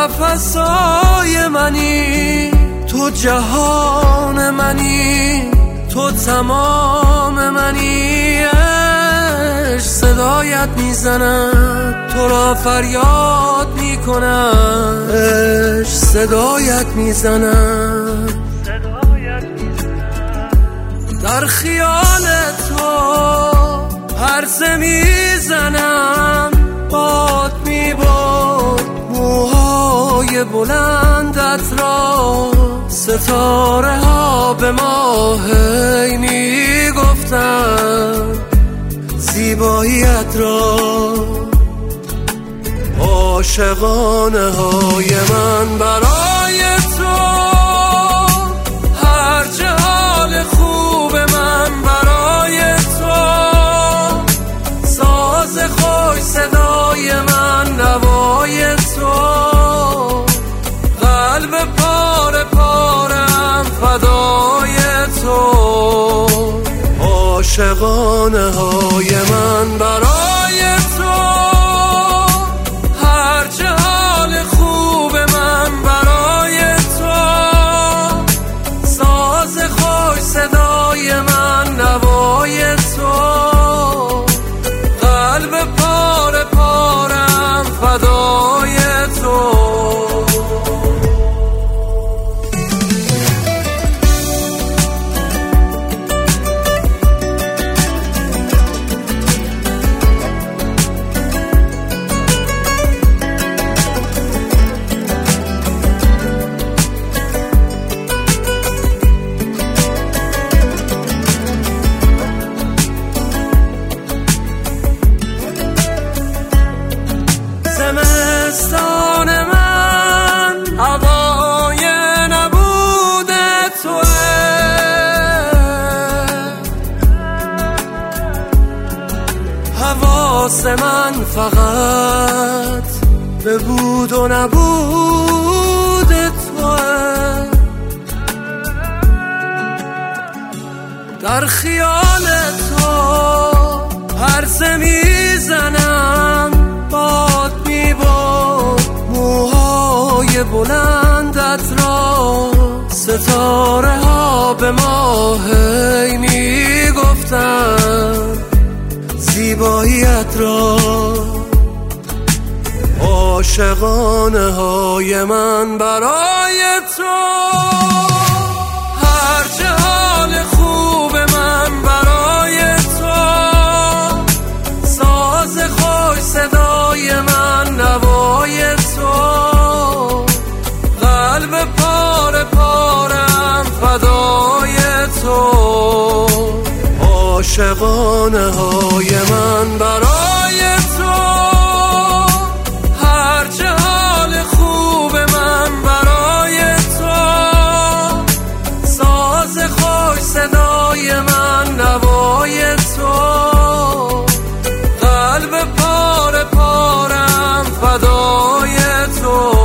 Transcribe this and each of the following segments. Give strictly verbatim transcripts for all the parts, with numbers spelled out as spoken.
نفسای منی، تو جهان منی، تو تمام منی. عشق صدایت میزند، تو را فریاد میکنم. عشق صدایت میزند، در خیال تو هرزه میزنم. باد میبرد موهای بلندت را، ستاره ها به ما هی میگفتن زیباییت را. عاشقانه های من برای تو، هر جهال خوب من برای تو. ساز خوش صدای من نوای تو، قلب پاره پارم فدای تو. عاشقانه های من برای تو، هر جهال خوب من برای تو. ساز خوش صدای من نوای تو، قلب پاره پارم فدای تو. زمستان من هوای نبود توئه، حواس من فقط به بود و نبود توئه. در خیال تو هرزه میزنم. باد میبرد موهای بلندت را، ستاره ها به ما هی میگفتن زیباییت را. عاشقانه های من برای تو، هر جهال خوب من برای تو. ساز خوش صدای من نوای تو، قلب پاره پارم فدای تو. عاشقانه های من برای تو، هر جهال خوب من برای تو. ساز خوش صدای من نوای تو، قلب پاره پارم فدای تو.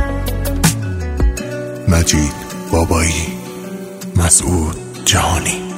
مجید بابایی، مسعود جهانی.